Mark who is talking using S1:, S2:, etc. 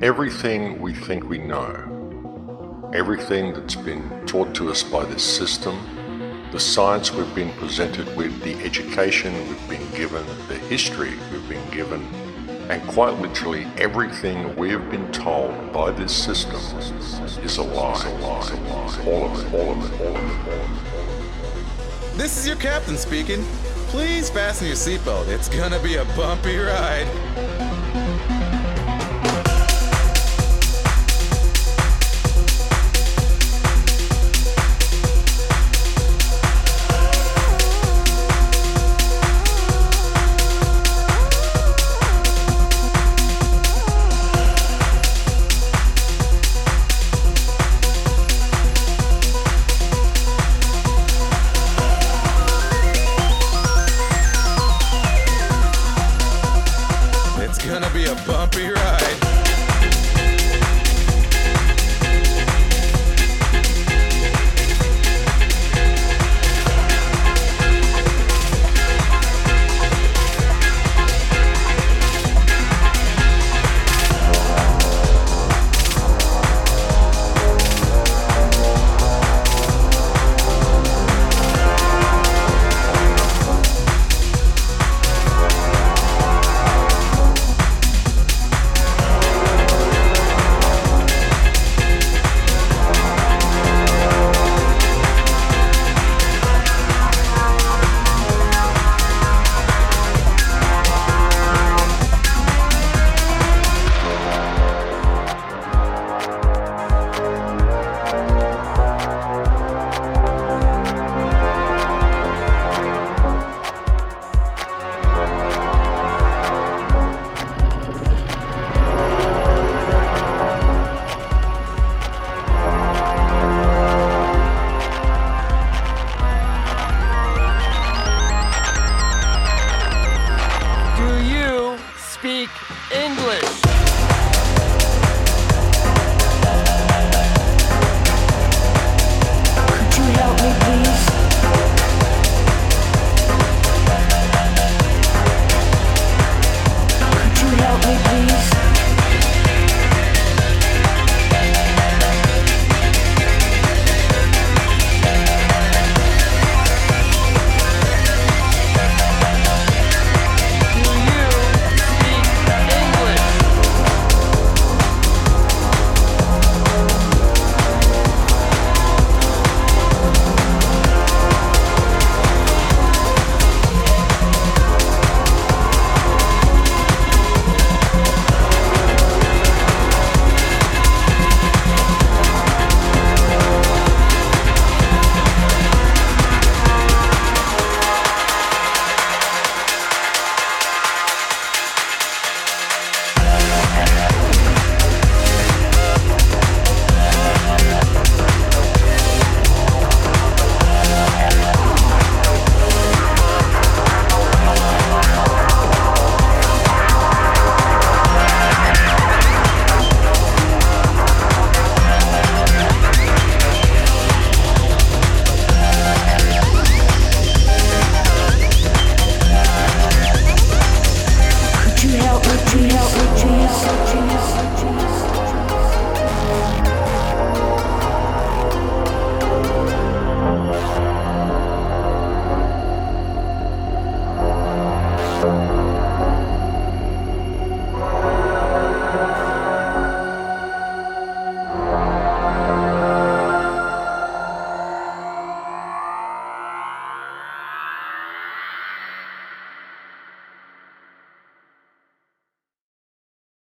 S1: Everything we think we know, everything that's been taught to us by this system, the science we've been presented with, the education we've been given, the history we've been given, and quite literally everything we've been told by this system is a lie. All of it.
S2: This is your captain speaking. Please fasten your seatbelt. It's gonna be a bumpy ride. It's gonna be a bumpy ride.
S3: Speak English.